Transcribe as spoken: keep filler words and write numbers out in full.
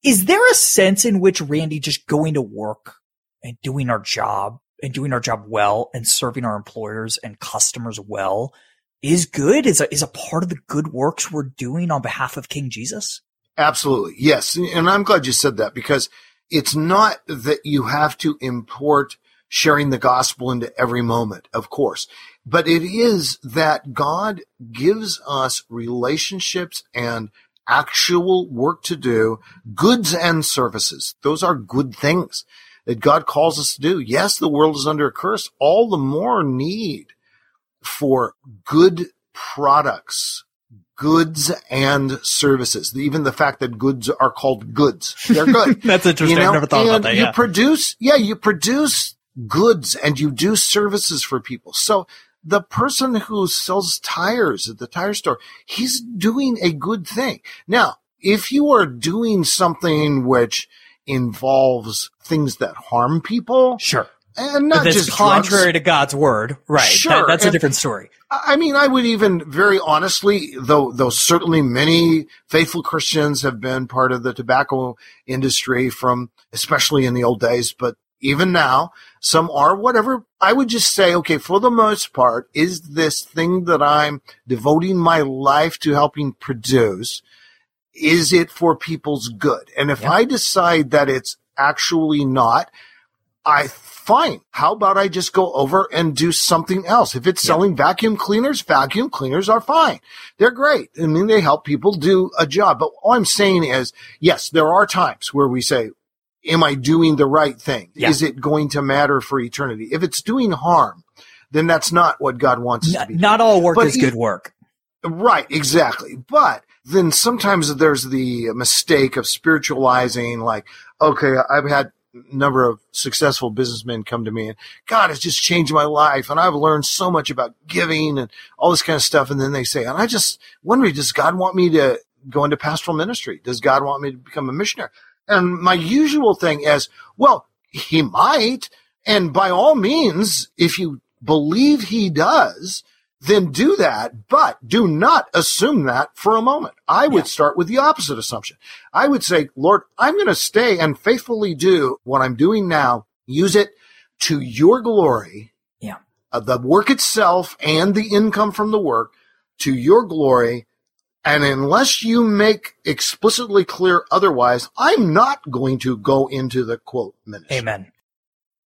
is there a sense in which, Randy, just going to work and doing our job and doing our job well and serving our employers and customers well is good, is a, is a part of the good works we're doing on behalf of King Jesus? Absolutely. Yes. And I'm glad you said that, because it's not that you have to import sharing the gospel into every moment, of course, but it is that God gives us relationships and actual work to do, goods and services. Those are good things that God calls us to do. Yes, the world is under a curse. All the more need for good products, goods and services. Even the fact that goods are called goods. They're good. That's interesting. You know? I've never thought and about that. You yeah. produce, yeah, you produce goods and you do services for people. So the person who sells tires at the tire store, he's doing a good thing. Now, if you are doing something which involves things that harm people, sure, and not that's just contrary drugs, to God's word, right? Sure, That, that's and, a different story. I mean, I would even very honestly, though, though certainly many faithful Christians have been part of the tobacco industry from, especially in the old days, but even now, some are, whatever. I would just say, okay, for the most part, is this thing that I'm devoting my life to helping produce, is it for people's good? And if yeah. I decide that it's actually not, I fine. How about I just go over and do something else? If it's selling yeah. vacuum cleaners, vacuum cleaners are fine. They're great. I mean, they help people do a job. But all I'm saying is, yes, there are times where we say, am I doing the right thing? Yeah. Is it going to matter for eternity? If it's doing harm, then that's not what God wants us not, to be. Not all work but is he, good work. Right, exactly. But then sometimes there's the mistake of spiritualizing, like, okay, I've had a number of successful businessmen come to me and, God, it's just changed my life, and I've learned so much about giving and all this kind of stuff. And then they say, and I just wonder, does God want me to go into pastoral ministry? Does God want me to become a missionary? And my usual thing is, well, he might. And by all means, if you believe he does, then do that. But do not assume that for a moment. I would yeah. start with the opposite assumption. I would say, Lord, I'm going to stay and faithfully do what I'm doing now. Use it to your glory. Yeah. Uh, the work itself and the income from the work to your glory. And unless you make explicitly clear otherwise, I'm not going to go into the quote ministry. Amen.